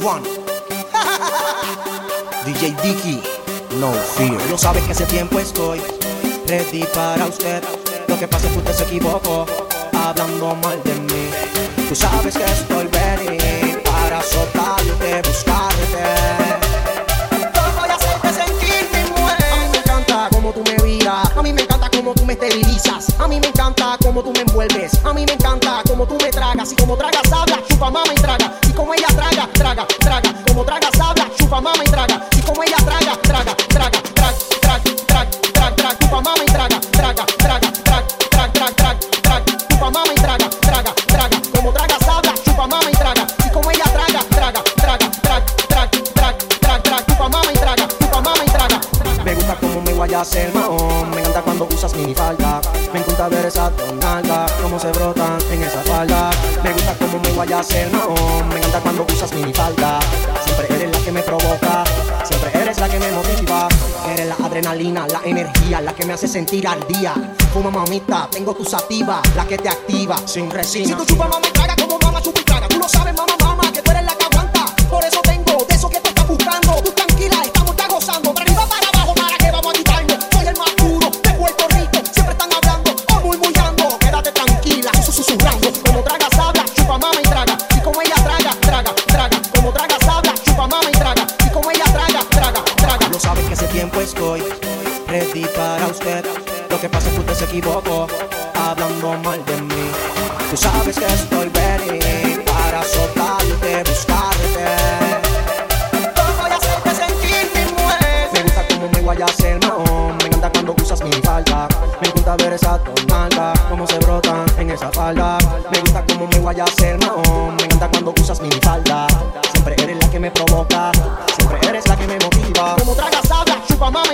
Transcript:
one. DJ Dicky, no fear. Lo sabes que hace tiempo estoy ready para usted. Lo que pasa es que usted se equivocó hablando mal de mí. Tú sabes que estoy ready para soltarte, buscarte. Voy a hacerte sentirme mujer. A mí me encanta como tú me miras. A mí me encanta como tú me esterilizas. A mí me encanta como tú me envuelves. A mí me encanta como tú me tragas. Y como tragas habla, chupa mama y traga. Y como ella traga, traga, traga. Como tragas habla, chupa mama y traga. Y como ella traga, traga, traga, traga, traga, traga, traga, traga. Chupa mama y traga, traga, traga, traga, traga, traga, traga, traga. Chupa mama y traga, traga, traga. Como tragas habla, chupa mama y traga. Y como ella traga, traga, traga, traga, traga, traga, traga, traga. Chupa mama y traga, chupa mama y traga. Me gusta como me guayas el mahón. Me encanta cuando usas minifalda. Me encanta ver esa tonalga, cómo se brotan en esa falda. Me gusta como me guayas el mahón. Me encanta cuando usas minifalda. Siempre eres la que me provoca, siempre eres la que me motiva. Eres la adrenalina, la energía, la que me hace sentir al día. Fuma mamita, tengo tu sativa, la que te activa sin resina. Si tú chupas mama y traga como mama chupa y traga. Tú lo sabes mama, mama, que tú eres la que aguanta. Por eso tengo de eso que tú estás buscando. Tú tranquila, estamos ya gozando. Para arriba, para abajo, para que vamos a quitarnos. Soy el más duro de Puerto Rico. Siempre están hablando o murmullando. Quédate tranquila, susurrando. Como tragas habla, chupa mama y traga. Y como ella traga, traga, traga. Como tragas habla, chupa mama y traga. Y como ella traga, traga, traga. Lo sabes que hace tiempo estoy ready para usted. Lo que pasa es que usted se equivocó hablando mal de mí. Tú sabes que estoy ready para soltarte, buscarte. Voy a hacerte sentirme mujer. Me gusta como me guayas el mahón. Me encanta cuando usas mi falda. Me gusta ver esa tonalga, cómo se brotan en esa falda. Me gusta como me guayas el mahón. Me encanta cuando usas mi falda. Siempre eres la que me provoca, siempre eres la que me motiva. Como tragas habla, chupa mama